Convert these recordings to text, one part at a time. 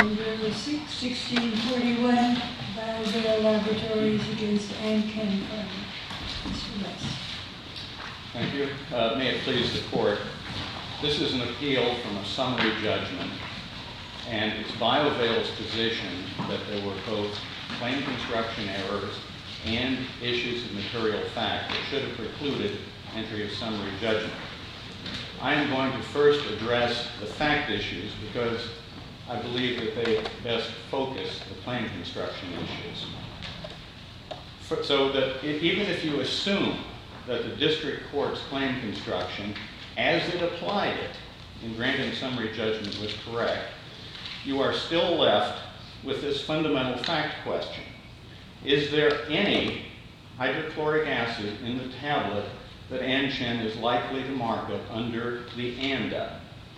Number 1641, Biovale Laboratories against Ann Ken Firm. Mr. West. Thank you. May it please the court. This is an appeal from a summary judgment, and it's Biovale's position that there were both claim construction errors and issues of material fact that should have precluded entry of summary judgment. I am going to first address the fact issues because I believe that they best focus the claim construction issues. So that even if you assume that the district court's claim construction, as it applied it in granting summary judgment, was correct, you are still left with this fundamental fact question. Is there any hydrochloric acid in the tablet that Ann Chen is likely to market under the ANDA?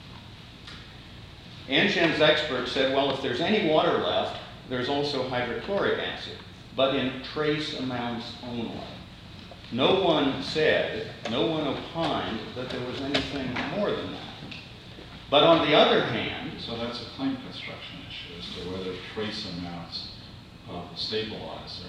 Ann Chen's expert said, well, if there's any water left, there's also hydrochloric acid, but in trace amounts only. No one said, no one opined that there was anything more than that. But on the other hand... So that's a claim construction issue as to whether trace amounts of the stabilizer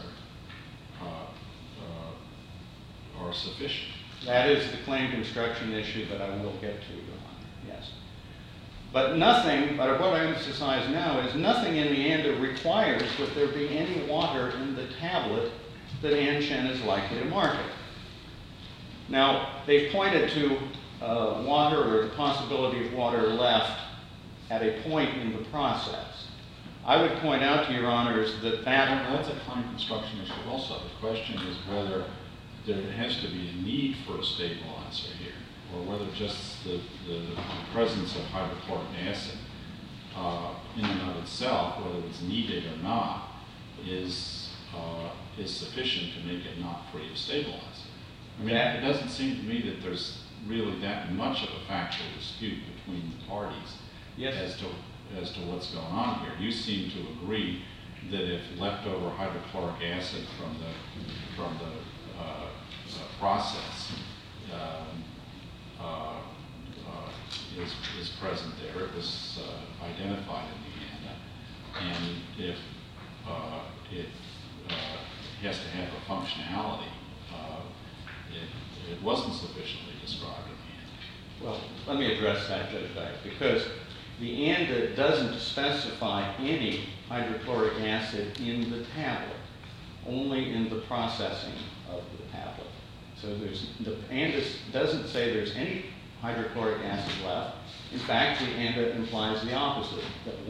are sufficient. That is the claim construction issue that I will get to, Your Honor, yes. But nothing, but what I emphasize now is nothing in the ANDA requires that there be any water in the tablet that Ann Chen is likely to market. Now, they've pointed to water or the possibility of water left at a point in the process. I would point out to Your Honors that that's a claim construction issue also. The question is whether there has to be a need for a stabilizer here, or whether just the presence of hydrochloric acid in and of itself, whether it's needed or not, is sufficient to make it not free of stabilizer. I mean, it doesn't seem to me that there's really that much of a factual dispute between the parties as to what's going on here. You seem to agree that if leftover hydrochloric acid from the process is present there, it was identified in the ANDA, and if it has to have a functionality, it wasn't sufficiently described in the ANDA. Well, let me address that, Judge Dyke, because the ANDA doesn't specify any hydrochloric acid in the tablet, only in the processing of the tablet. So the ANDA doesn't say there's any hydrochloric acid left. In fact, the ANDA implies the opposite, that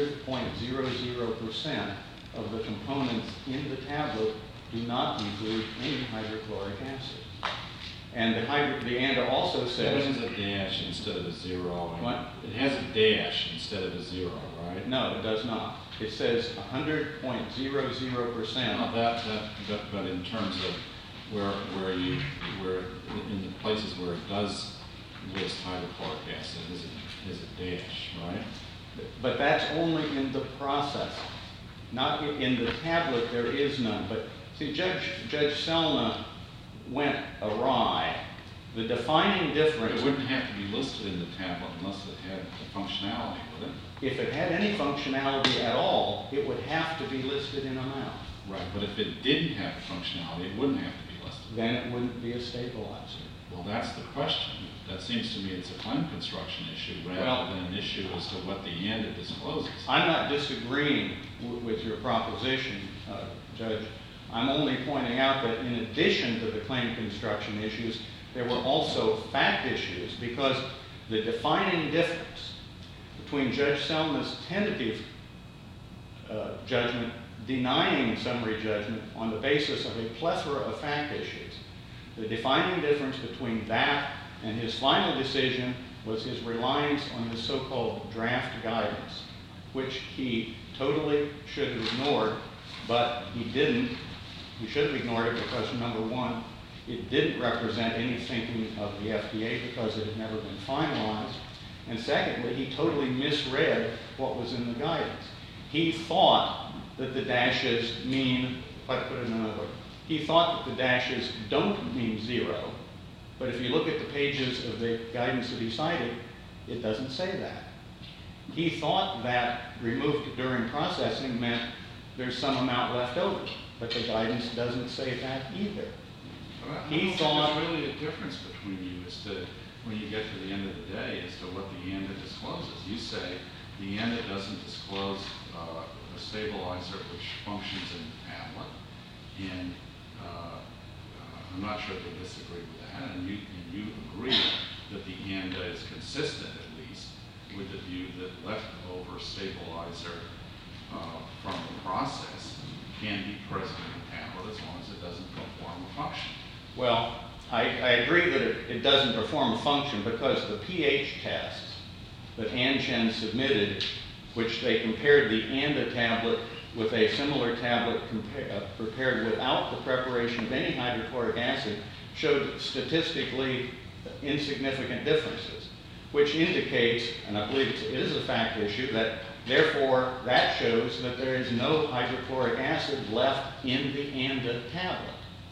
100.00% of the components in the tablet do not include any hydrochloric acid. And the ANDA also says... It has a dash instead of a zero. What? It has a dash instead of a zero, right? No, it does not. It says 100.00%. But in terms of where in the places where it does list hydrochloric acid, is a dash, right? But that's only in the process. Not in the tablet, there is none. But see, Judge Selma went awry. The defining difference... It wouldn't have to be listed in the tablet unless it had the functionality, would it? If it had any functionality at all, it would have to be listed in amount. Right, but if it didn't have the functionality, it wouldn't have to be listed. Then it wouldn't be a stabilizer. Well, that's the question. That seems to me it's a claim construction issue rather than an issue as to what the ANDA discloses. I'm not disagreeing with your proposition, Judge. I'm only pointing out that in addition to the claim construction issues, there were also fact issues because the defining difference between Judge Selma's tentative judgment denying summary judgment on the basis of a plethora of fact issues, the defining difference between that and his final decision was his reliance on the so-called draft guidance, which he totally should have ignored, but he didn't. He should have ignored it because, number one, it didn't represent any thinking of the FDA because it had never been finalized. And secondly, he totally misread what was in the guidance. He thought that the dashes mean, if I put it another way, he thought that the dashes don't mean zero, but if you look at the pages of the guidance that he cited, it doesn't say that. He thought that removed during processing meant there's some amount left over, but the guidance doesn't say that either. He thought there's really a difference between you as to when you get to the end of the day as to what the ANDA discloses. You say the ANDA doesn't disclose a stabilizer which functions in the tablet, and I'm not sure they disagree with that, and you agree that the ANDA is consistent, at least, with the view that leftover stabilizer from the process can be present in the tablet as long as it doesn't perform a function. Well, I agree that it doesn't perform a function because the pH tests that Anchen submitted, which they compared the ANDA tablet with a similar tablet prepared without the preparation of any hydrochloric acid, showed statistically insignificant differences, which indicates, and I believe it is a fact issue, that therefore that shows that there is no hydrochloric acid left in the ANDA tablet.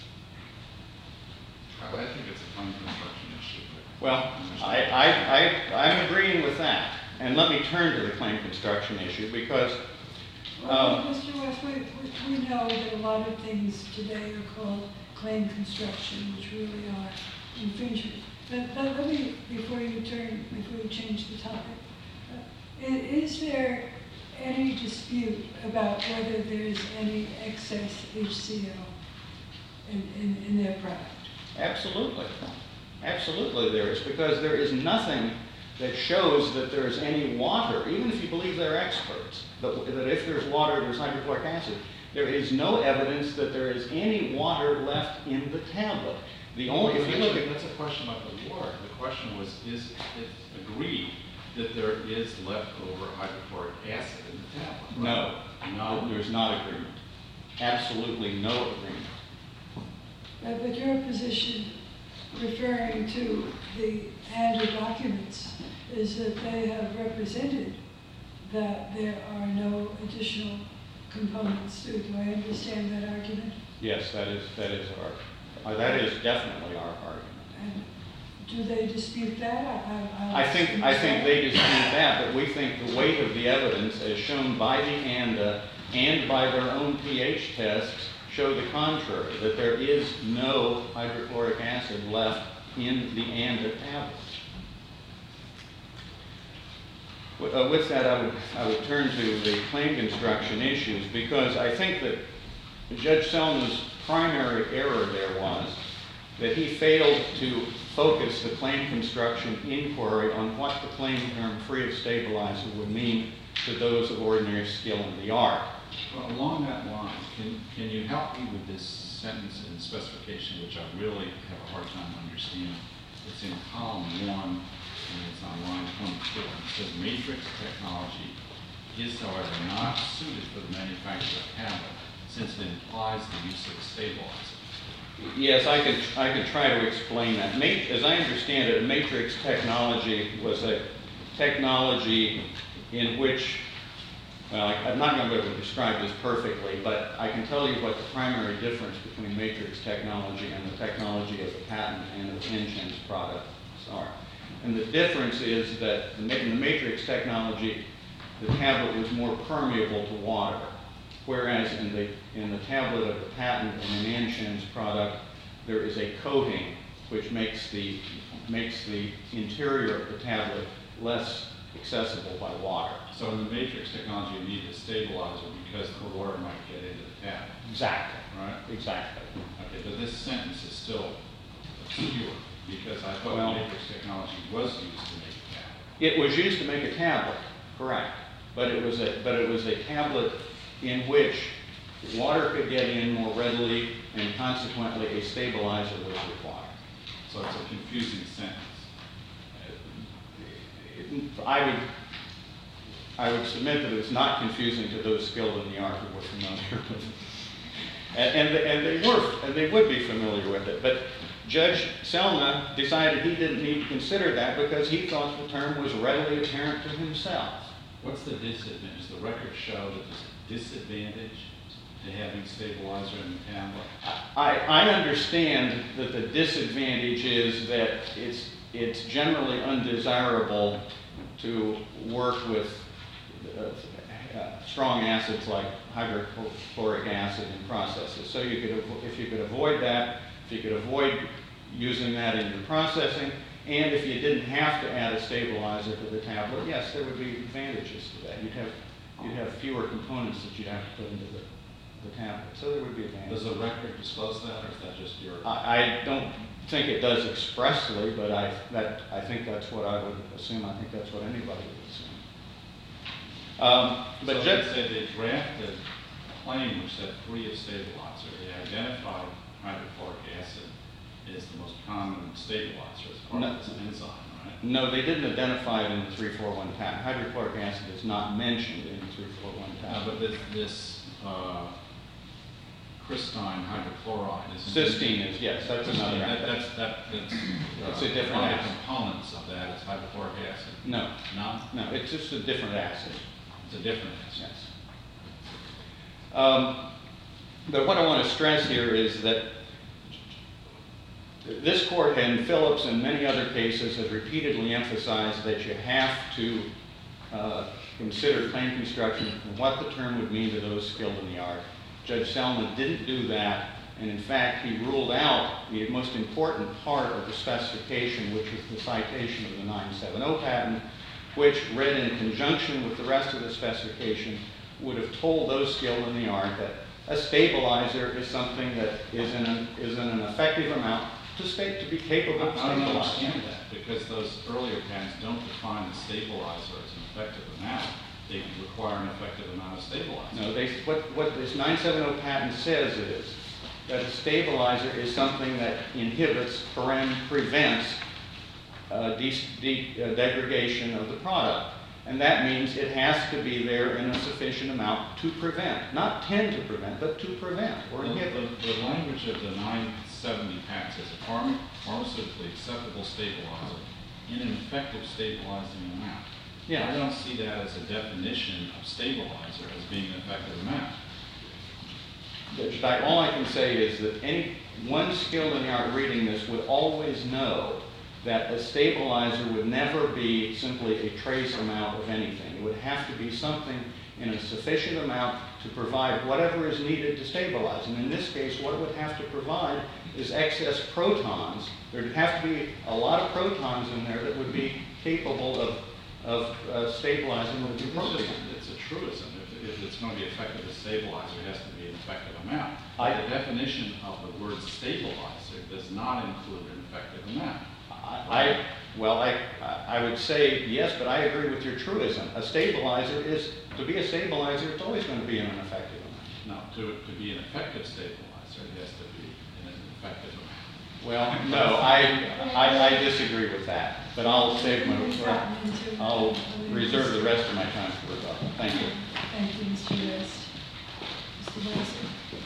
I think it's a claim construction issue. Well, I'm agreeing with that. And let me turn to the claim construction issue because Mr. West, we know that a lot of things today are called claim construction, which really are infringement. But let me, before you change the topic, is there any dispute about whether there's any excess HCl in their product? Absolutely. Absolutely there is, because there is nothing that shows that there's any water, even if you believe they're experts, that if there's water, there's hydrochloric acid. There is no evidence that there is any water left in the tablet. The only, if you look at, that's a question about the water. The question was, is it agreed that there is leftover hydrochloric acid in the tablet? no, No? there's not agreement. Absolutely no agreement. But your position, referring to the ANDA documents, is that they have represented that there are no additional components. Do I understand that argument? Yes, that is definitely our argument. And do they dispute that? I think they dispute that, but we think the weight of the evidence, as shown by the ANDA and by their own pH tests, show the contrary, that there is no hydrochloric acid left in the ANDA tablets. With that, I would turn to the claim construction issues, because I think that Judge Selma's primary error there was that he failed to focus the claim construction inquiry on what the claim term free of stabilizer would mean to those of ordinary skill in the art. Well, along that line, can you help me with this sentence in the specification, which I really have a hard time understanding? It's in column 1, and it's on line 24. It says, matrix technology is, however, not suited for the manufacture of tablet, since it implies the use of a stabilizer. Yes, I could try to explain that. As I understand it, matrix technology was a technology in which, well, I'm not going to be able to describe this perfectly, but I can tell you what the primary difference between matrix technology and the technology of the patent and of Anchen's products are. And the difference is that in the matrix technology, the tablet was more permeable to water, whereas in the tablet of the patent and in Anchen's product, there is a coating which makes the interior of the tablet less accessible by water. So in the matrix technology, you need a stabilizer because the water might get into the tablet. Exactly. Right? Exactly. Okay, but this sentence is still obscure, because I thought Well, matrix technology was used to make a tablet. It was used to make a tablet, correct. But it was a tablet in which water could get in more readily, and consequently a stabilizer was required. So it's a confusing sentence. I would submit that it's not confusing to those skilled in the art who were familiar with it. And they would be familiar with it. But Judge Selma decided he didn't need to consider that because he thought the term was readily apparent to himself. What's the disadvantage? Does the record show that there's a disadvantage to having stabilizer in the tablet? I understand that the disadvantage is that it's generally undesirable to work with strong acids like hydrochloric acid in processes. So you could, if you could avoid that, if you could avoid using that in your processing, and if you didn't have to add a stabilizer to the tablet, yes, there would be advantages to that. You'd have fewer components that you'd have to put into the tablet. So there would be advantages. Does the record disclose that, or is that just your? I don't think it does expressly, but I think that's what I would assume. I think that's what anybody would assume. But so let's say they drafted a claim which said free of stabilizer. They identified hydrochloric acid as the most common stabilizer as part of this enzyme, right? No, they didn't identify it in the 341 patent. Hydrochloric acid is not mentioned in the 341 patent. But this crystine hydrochloride is cysteine is, yes, that's another. It's a different one of the components of that is hydrochloric acid. No. No? No, it's just a different acid. It's a different acid. Yes. But what I want to stress here is that this court and Phillips and many other cases have repeatedly emphasized that you have to consider claim construction and what the term would mean to those skilled in the art. Judge Selman didn't do that, and in fact he ruled out the most important part of the specification, which was the citation of the 970 patent, which read in conjunction with the rest of the specification would have told those skilled in the art that a stabilizer is something that is in an effective amount to be capable of stabilizing. I don't understand that, because those earlier patents don't define the stabilizer as an effective amount. They require an effective amount of stabilizer. No, what this 970 patent says is that a stabilizer is something that inhibits, prevents degradation of the product. And that means it has to be there in a sufficient amount to prevent. Not tend to prevent, but to prevent or inhibit. The language of the 970 patent says a pharmaceutically acceptable stabilizer in an effective stabilizing amount. Yeah. I don't see that as a definition of stabilizer as being an effective amount. All I can say is that one skilled in the art reading this would always know that a stabilizer would never be simply a trace amount of anything. It would have to be something in a sufficient amount to provide whatever is needed to stabilize. And in this case, what it would have to provide is excess protons. There would have to be a lot of protons in there that would be capable of stabilizing what is appropriate. It's a truism. If it's going to be effective as stabilizer, it has to be an effective amount. The definition of the word stabilizer does not include an effective amount. I would say yes, but I agree with your truism. A stabilizer is, to be a stabilizer, it's always going to be in an effective amount. No, to be an effective stabilizer, it has to be in an effective amount. Well, no, I disagree with that. But I'll reserve the rest of my time for rebuttal. Thank you. Thank you, Mr. West. Mr. Weiser.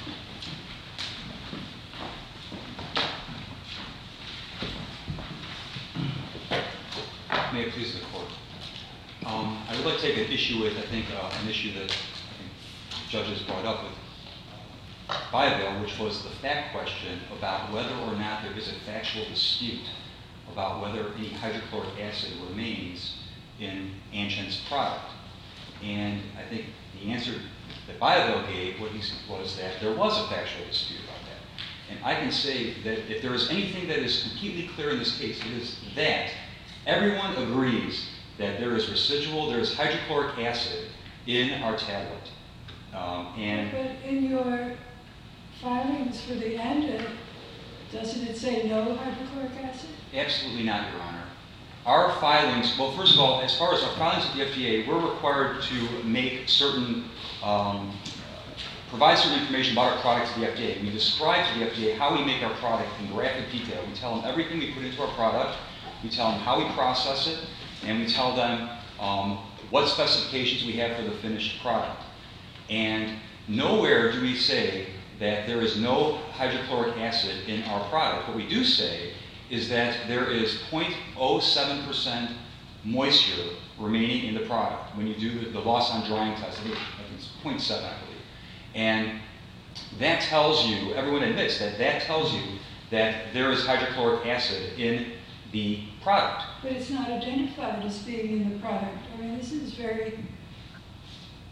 May it please the court. I would like to take an issue with, an issue that judges brought up with Biovale, which was the fact question about whether or not there is a factual dispute about whether any hydrochloric acid remains in Anchen's product. And I think the answer that Biovale gave was that there was a factual dispute about that. And I can say that if there is anything that is completely clear in this case, it is that everyone agrees that there is hydrochloric acid in our tablet. But in your filings for the ANDA, doesn't it say no hydrochloric acid? Absolutely not, Your Honor. Our filings, well, first of all, as far as our filings with the FDA, we're required to make certain, provide certain information about our product to the FDA. We describe to the FDA how we make our product in graphic detail. We tell them everything we put into our product. We tell them how we process it, and we tell them what specifications we have for the finished product. And nowhere do we say that there is no hydrochloric acid in our product. What we do say is that there is 0.07% moisture remaining in the product when you do the loss on drying test. I think it's 0.7, I believe. And that tells you, everyone admits that tells you that there is hydrochloric acid in the product. But it's not identified as being in the product. I mean, this is very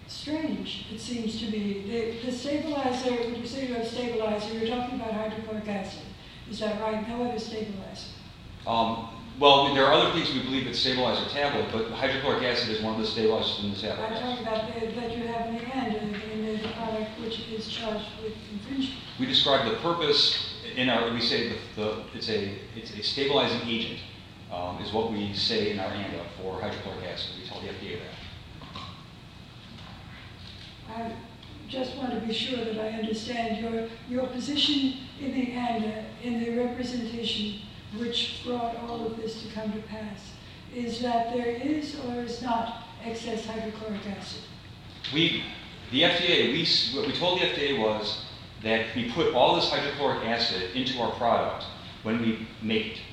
strange, it seems to me. The stabilizer, when you say you have stabilizer, you're talking about hydrochloric acid. Is that right? No other stabilizer? Well, there are other things we believe that stabilize a tablet, but hydrochloric acid is one of the stabilizers in the tablet. I'm talking about that you have in the end, in the product which is charged with infringement. We describe the purpose in our, we say it's a stabilizing agent, is what we say in our ANDA for hydrochloric acid. We tell the FDA that. I just want to be sure that I understand your position in the ANDA, in the representation which brought all of this to come to pass, is that there is or is not excess hydrochloric acid. The FDA, what we told the FDA was that we put all this hydrochloric acid into our product when we make it.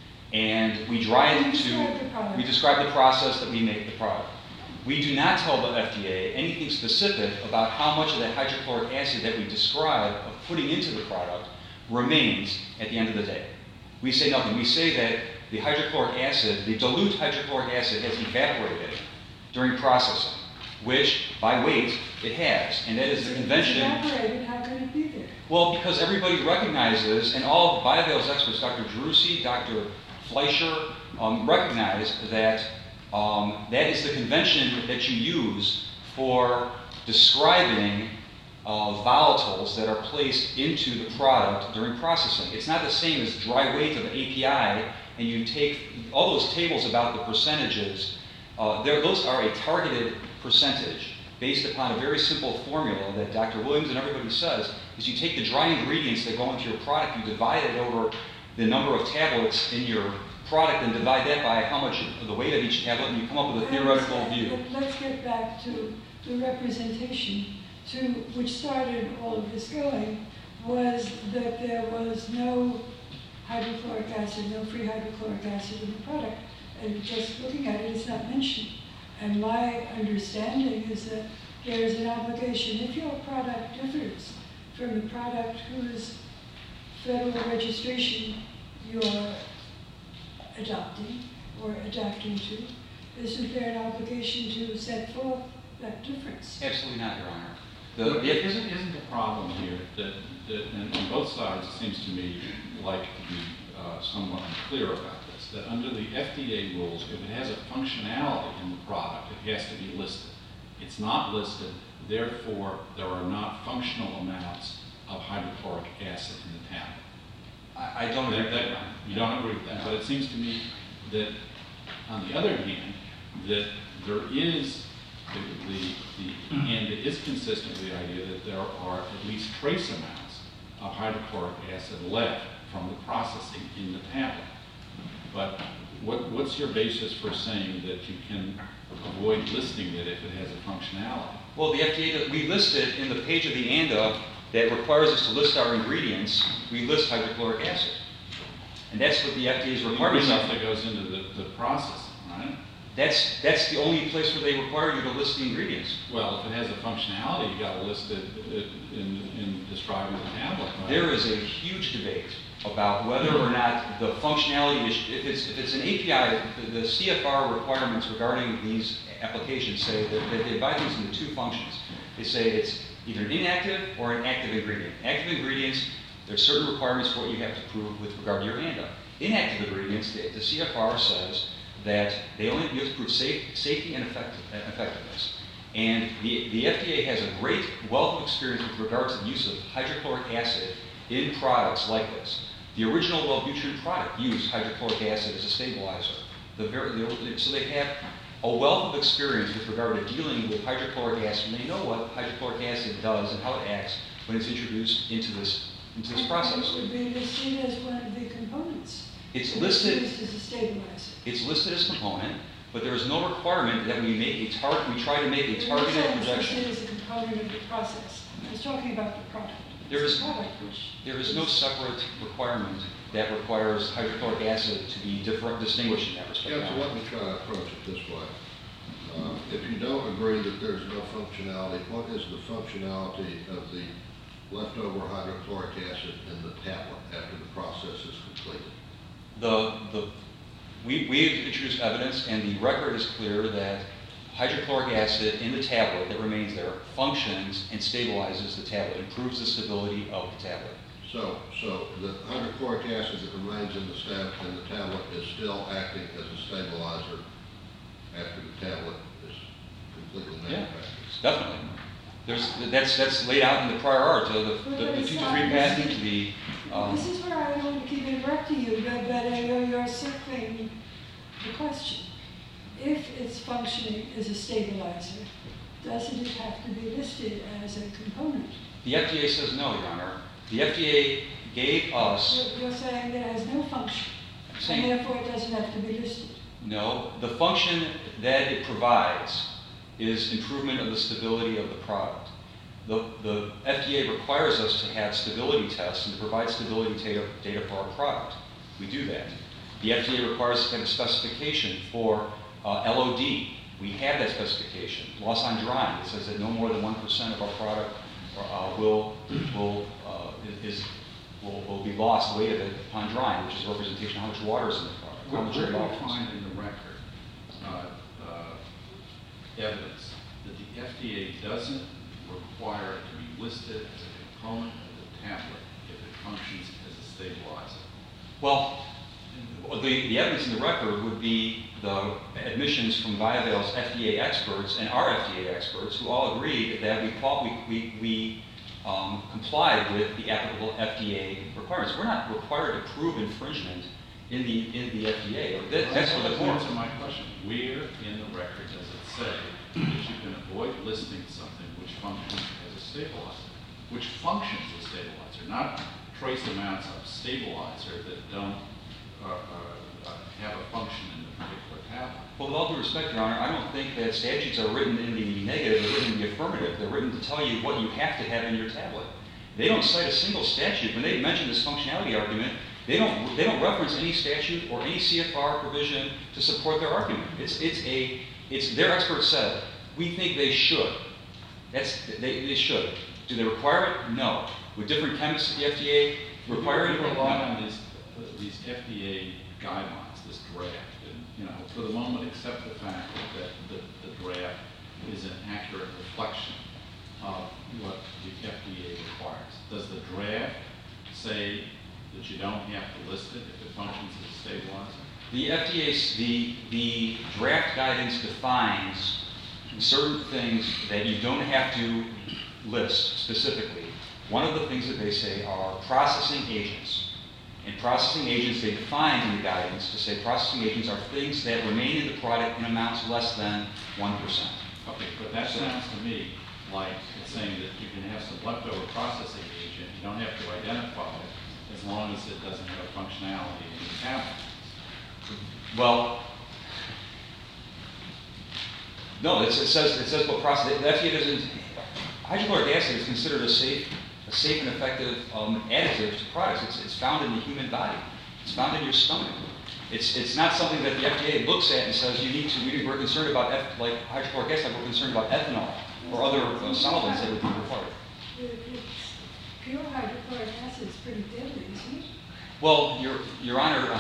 And we dry it we describe the process that we make the product. We do not tell the FDA anything specific about how much of that hydrochloric acid that we describe of putting into the product remains at the end of the day. We say nothing. We say that the hydrochloric acid, the dilute hydrochloric acid has evaporated during processing, which by weight it has. And that is the convention. If it's evaporated, how can it be there? Well, because everybody recognizes, and all bioavails experts, Dr. Drusi, Dr. Fleischer, recognize that that is the convention that you use for describing volatiles that are placed into the product during processing. It's not the same as dry weight of an API, and you take all those tables about the percentages. Those are a targeted percentage based upon a very simple formula that Dr. Williams and everybody says, is you take the dry ingredients that go into your product, you divide it over the number of tablets in your product and divide that by how much of the weight of each tablet, and you come up with a theoretical view. Let's get back to the representation, which started all of this going, was that there was no hydrochloric acid, no free hydrochloric acid in the product. And just looking at it, it's not mentioned. And my understanding is that there is an obligation, if your product differs from the product whose federal registration you are adopting or adapting to, isn't there an obligation to set forth that difference? Absolutely not, Your Honor. Isn't the problem here that on both sides, it seems to me, like to be somewhat unclear about this, that under the FDA rules, if it has a functionality in the product, it has to be listed. It's not listed, therefore, there are not functional amounts of hydrochloric acid in the tablet. I don't agree with that. You don't agree with that, but it seems to me that, on the other hand, that there is and it is consistent with the idea that there are at least trace amounts of hydrochloric acid left from the processing in the tablet. But what's your basis for saying that you can avoid listing it if it has a functionality? Well, the FDA, we listed in the page of the ANDA that requires us to list our ingredients, we list hydrochloric acid. And that's what the FDA's requirements are. That goes into the processing, right? That's the only place where they require you to list the ingredients. Well, if it has a functionality, you got to list it in describing the tablet. Right? There is a huge debate about whether or not the functionality is, if it's an API, the CFR requirements regarding these applications say that they divide things into two functions. They say it's either an inactive or an active ingredient. Active ingredients, there are certain requirements for what you have to prove with regard to your ANDA. Inactive ingredients, the CFR says that they only have to prove safety and effectiveness. And the FDA has a great wealth of experience with regard to the use of hydrochloric acid in products like this. The original Wellbutrin product used hydrochloric acid as a stabilizer. So they have a wealth of experience with regard to dealing with hydrochloric acid, and they know what hydrochloric acid does and how it acts when it's introduced into this process. It would be listed as one of the components. It's listed as a stabilizer. It's listed as a component, but there is no requirement that we try to make a targeted projection. It is a component of the process. I was talking about the product. There is no separate requirement that requires hydrochloric acid to be distinguished in that respect. Yeah, so let me try to approach it this way. If you don't agree that there's no functionality, what is the functionality of the leftover hydrochloric acid in the tablet after the process is completed? We've introduced evidence, and the record is clear that hydrochloric acid in the tablet that remains there functions and stabilizes the tablet, improves the stability of the tablet. So the hydrochloric acid that remains in the tablet is still acting as a stabilizer after the tablet is completely manufactured? Definitely. That's laid out in the prior art, so the 2-3 patent, This is where I don't want to keep interrupting you, but you're circling the question. If it's functioning as a stabilizer, doesn't it have to be listed as a component? the FDA says no, Your Honor. The FDA gave us... You're saying that it has no function, and therefore it doesn't have to be listed. No, the function that it provides is improvement of the stability of the product. The FDA requires us to have stability tests and to provide stability data for our product. We do that. The FDA requires us to have a specification for LOD. We have that specification. Loss on drying. It says that no more than 1% of our product will be lost, weight of it, upon drying, which is a representation of how much water is in the product. Where do you find in the record evidence that the FDA doesn't require it to be listed as a component of the tablet if it functions as a stabilizer? Well, the evidence in the record would be the admissions from BioVail's FDA experts and our FDA experts, who all agreed that we complied with the applicable FDA requirements. We're not required to prove infringement in the FDA. That's for the court. Answer my question. Where in the record does it say that you can avoid listing something which functions as a stabilizer? Which functions as a stabilizer, not trace amounts of stabilizer that don't have a function in the particular tablet. Well, with all due respect, Your Honor, I don't think that statutes are written in the negative, they're written in the affirmative. They're written to tell you what you have to have in your tablet. They don't cite a single statute. When they mention this functionality argument, they don't reference any statute or any CFR provision to support their argument. It's their experts said, we think they should. They should. Do they require it? No. Would different chemists at the FDA require it? We rely on these FDA guidelines, this draft, and for the moment, accept the fact that the draft is an accurate reflection of what the FDA requires. Does the draft say that you don't have to list it if it functions as a stabilizer? The FDA's the draft guidance defines certain things that you don't have to list specifically. One of the things that they say are processing agents. And processing agents, they define in the guidance to say processing agents are things that remain in the product in amounts less than 1%. Okay, but that sounds to me like it's saying that you can have some leftover processing agent, you don't have to identify it as long as it doesn't have a functionality in the tablet. Well, no, it says what process. The FDA doesn't. Hydrochloric acid is considered a safe and effective additive to products. It's found in the human body. It's found in your stomach. It's not something that the FDA looks at and says we're concerned about like hydrochloric acid. We're concerned about ethanol or other solvents that would be required. Pure hydrochloric acid is pretty deadly, isn't it? Well, Your Honor,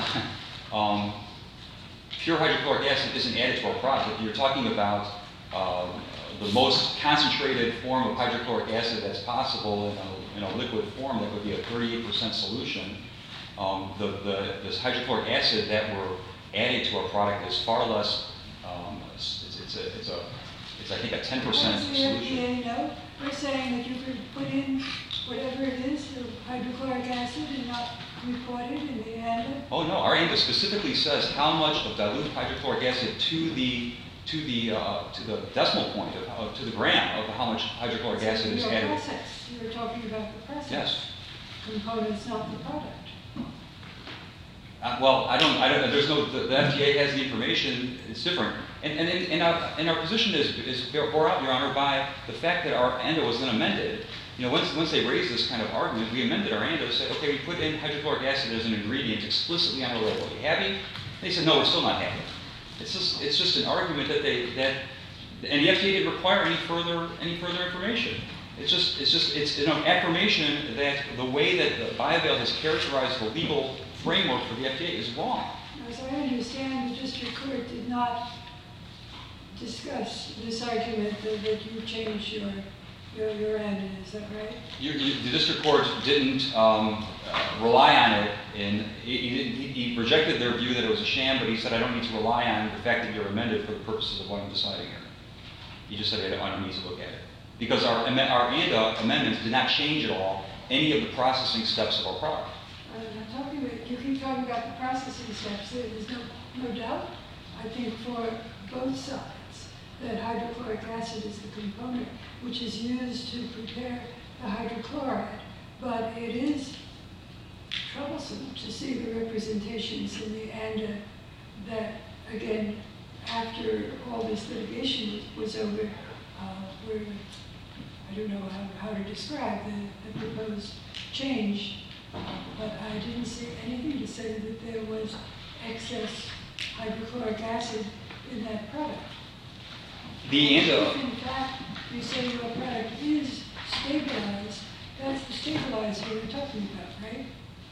pure hydrochloric acid isn't added to our product. If you're talking about the most concentrated form of hydrochloric acid that's possible in a liquid form, that would be a 38% solution. This hydrochloric acid that we're adding to our product is far less. It's I think a 10% Does the solution. FDA know? They're saying that you could put in whatever it is, the hydrochloric acid, and not report it in the ANDA? Oh no, our ANDA specifically says how much of dilute hydrochloric acid to the decimal point, to the gram of how much hydrochloric acid is added. Process. You're talking about the process. Yes. Components, not the product. Well, I don't. There's no. The FDA has the information. It's different. And our position is bore out, Your Honor, by the fact that our ANDA was then amended. Once they raised this kind of argument, we amended our ANDA to say, okay, we put in hydrochloric acid as an ingredient explicitly on the label. Are you happy? They said, no, we're still not happy. It's just an argument and the FDA didn't require any further information. It's an affirmation that the way that BioVail has characterized the legal framework for the FDA is wrong. As I understand, the district court did not discuss this argument that you changed your end, is that right? The district court didn't rely on it, and he rejected their view that it was a sham, but he said, I don't need to rely on the fact that you're amended for the purposes of what I'm deciding here. He just said, I don't need to look at it. Because our ANDA amendments did not change at all any of the processing steps of our product. You keep talking about the processing steps. There's no doubt, I think, for both sides, that hydrochloric acid is the component which is used to prepare the hydrochloride. But it is troublesome to see the representations in the ANDA that, again, after all this litigation was over, I don't know how to describe the proposed change, but I didn't see anything to say that there was excess hydrochloric acid in that product. The ANDA... If in fact you say your product is stabilized, that's the stabilizer we're talking about, right?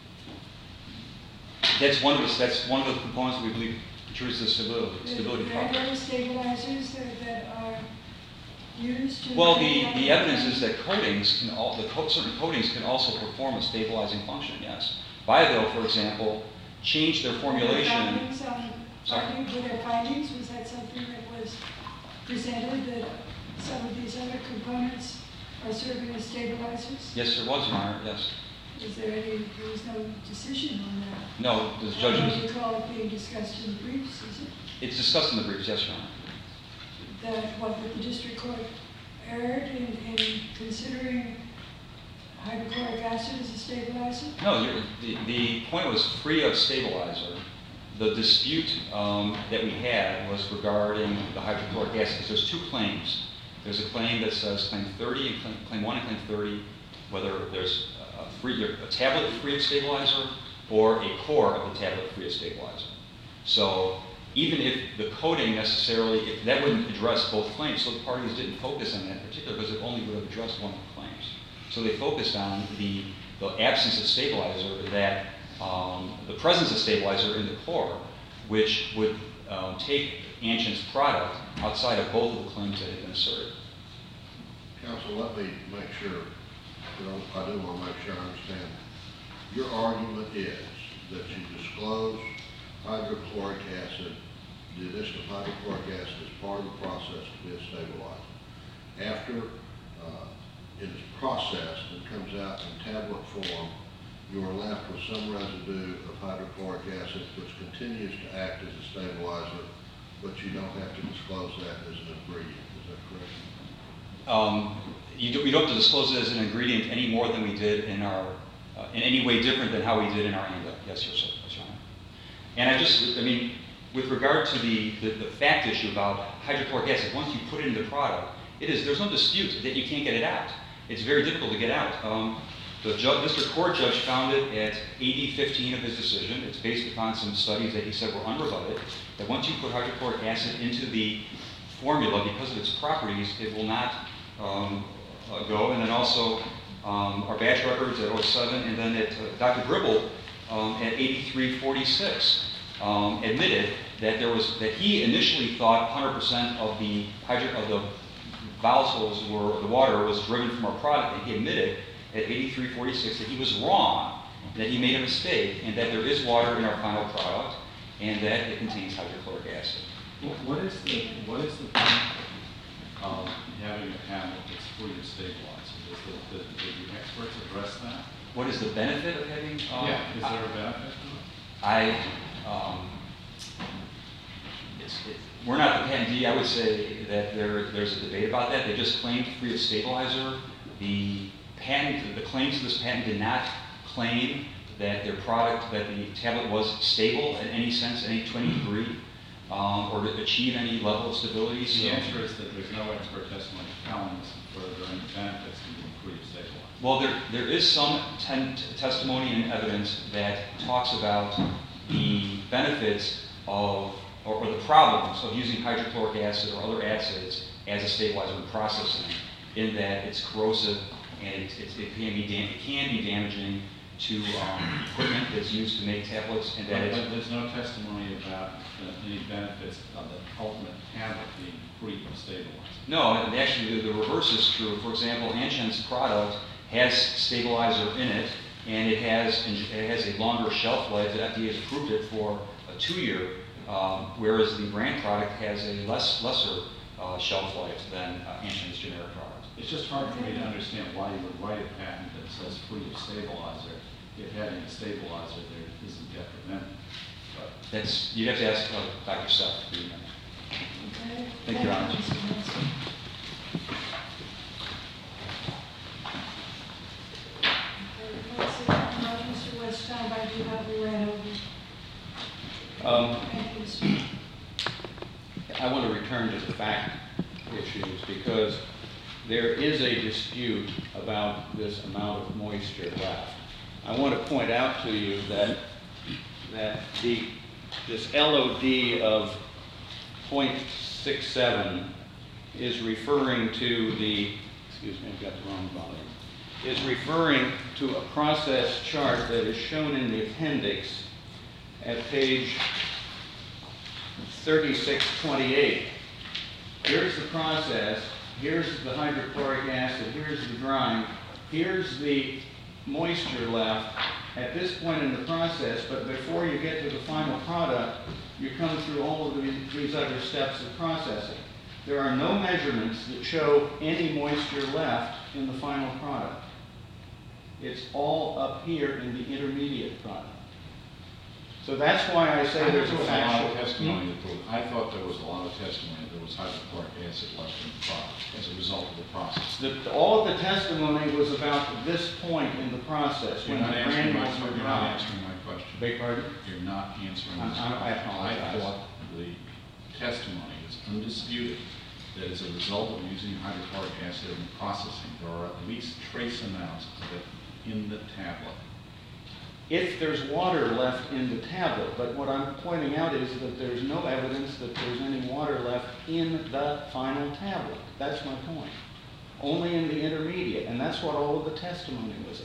That's one of the components we believe contributes to stability There are product. other stabilizers that are used to... Well, the evidence is that certain coatings can also perform a stabilizing function, yes. Bioville, for example, changed their formulation. Were there findings? Was that something that was presented, that some of these other components are serving as stabilizers? Yes, there was, Your Honor, yes. There was no decision on that? No, the I judge... don't recall it being discussed in the briefs, is it? It's discussed in the briefs, yes, Your Honor. That the district court erred in considering hydrochloric acid as a stabilizer? No, the point was free of stabilizer. The dispute that we had was regarding the hydrochloric acid, because there's two claims. There's a claim that says claim 30 and claim 1 and claim 30, whether there's a tablet free of stabilizer or a core of the tablet free of stabilizer. So even if the coating necessarily, that wouldn't address both claims, so the parties didn't focus on that in particular because it only would have addressed one of the claims. So they focused on the absence of stabilizer, that the presence of stabilizer in the core, which would take Anshin's product outside of both of the claims that had been asserted. Counsel, let me make sure, I do want to make sure I understand. Your argument is that you disclose hydrochloric acid, the addition of hydrochloric acid as part of the process to be a stabilizer. After it is processed and comes out in tablet form, you are left with some residue of hydrochloric acid which continues to act as a stabilizer, but you don't have to disclose that as an ingredient. Is that correct? We don't have to disclose it as an ingredient any more than we did in our, in any way different than how we did in our ANDA. Yes, sir, that's right. And with regard to the fact issue about hydrochloric acid, once you put it in the product, there's no dispute that you can't get it out. It's very difficult to get out. The district court judge found it at AD 15 of his decision. It's based upon some studies that he said were unrebutted, that once you put hydrochloric acid into the formula, because of its properties, it will not go. And then also our batch records at 07, and then at Dr. Gribble at 8346 admitted that he initially thought 100% of the volatiles the water was driven from our product, and he admitted at 8346 that he was wrong, that he made a mistake, and that there is water in our final product, and that it contains hydrochloric acid. What is the benefit of having a panel that's free of stabilizer? Did the experts address that? What is the benefit of having? Is there a benefit to it? We're not the patentee. I would say that there's a debate about that. They just claimed free of stabilizer. The claims of this patent did not claim that their product, that the tablet was stable in any sense, to any degree, or to achieve any level of stability. The answer is that there's no expert testimony telling us whether there are any benefits to being free of stabilizer. Well, there is some testimony and evidence that talks about the benefits of, or the problems of using hydrochloric acid or other acids as a stabilizer in processing, in that it's corrosive and it can be damaging to equipment that's used to make tablets, and that But there's no testimony about any benefits of the ultimate tablet being free of stabilizer. no, and actually the reverse is true. For example, Anshan's product has stabilizer in it, and it has a longer shelf life. The FDA has approved it for a 2-year, whereas the brand product has a lesser shelf life than Anshan's generic product. It's just hard for me to understand why you would write a patent that says free of stabilizer if having a stabilizer there isn't detrimental. But You'd have to ask Dr. Seth. Okay. Thank you, Your Honor. Mr. Nelson. Okay, let's see, Mr. Westheimer, I do have we ran over. Thank you, Mr. I want to return to the fact issues because there is a dispute about this amount of moisture left. I want to point out to you that this LOD of 0.67 is referring to the, excuse me, I've got the wrong volume, is referring to a process chart that is shown in the appendix at page 3628. Here's the process, here's the hydrochloric acid, here's the drying, here's the moisture left at this point in the process, but before you get to the final product, you come through all of these other steps of processing. There are no measurements that show any moisture left in the final product. It's all up here in the intermediate product. So that's why I say there's a factual testimony. I thought there was a lot of testimony that there was hydrochloric acid left in the product as a result of the process. All of the testimony was about this point in the process. You're when not the answering granules were dry. my question. Beg pardon? You're not answering my I question. apologize. I thought the testimony is undisputed that as a result of using hydrochloric acid in processing, there are at least trace amounts of it in the tablet. If there's water left in the tablet, but what I'm pointing out is that there's no evidence that there's any water left in the final tablet. That's my point. Only in the intermediate, and that's what all of the testimony was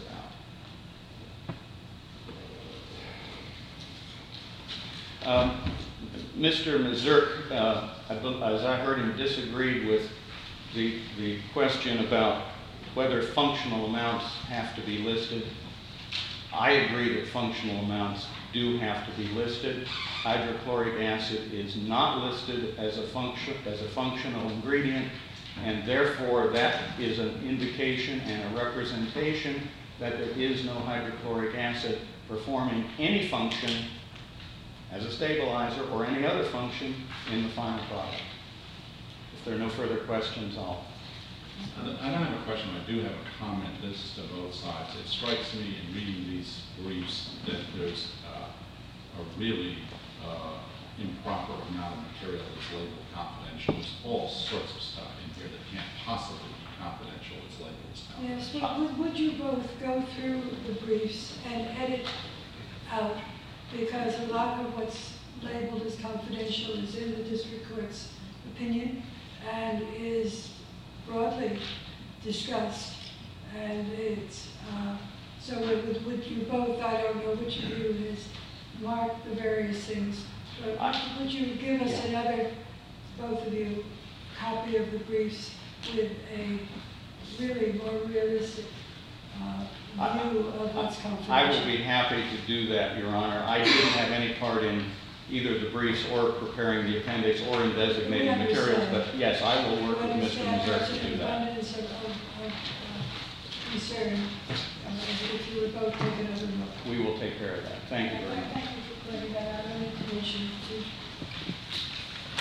about. Mr. Mazurk, as I heard him, disagreed with the question about whether functional amounts have to be listed. I agree that functional amounts do have to be listed. Hydrochloric acid is not listed as a functional ingredient, and therefore that is an indication and a representation that there is no hydrochloric acid performing any function as a stabilizer or any other function in the final product. If there are no further questions, I don't have a question. I do have a comment. This is to both sides. It strikes me in reading these briefs that there's a really improper amount of material that's labeled confidential. There's all sorts of stuff in here that can't possibly be confidential that's labeled as confidential. Yes, but would you both go through the briefs and edit out, because a lot of what's labeled as confidential is in the district court's opinion and is broadly discussed, and it's, so would you both, I don't know which of you has marked the various things, but would you give us another, both of you, copy of the briefs with a really more realistic view of what's confidential? I will be happy to do that, Your Honor. I didn't have any part in either the briefs or preparing the appendix or in designating materials, but yes, I will work with Mr. Mazurk to do that. Concern, if you would both take another look. We will take care of that. Thank you very much. Thank you for clearing that out. I need permission to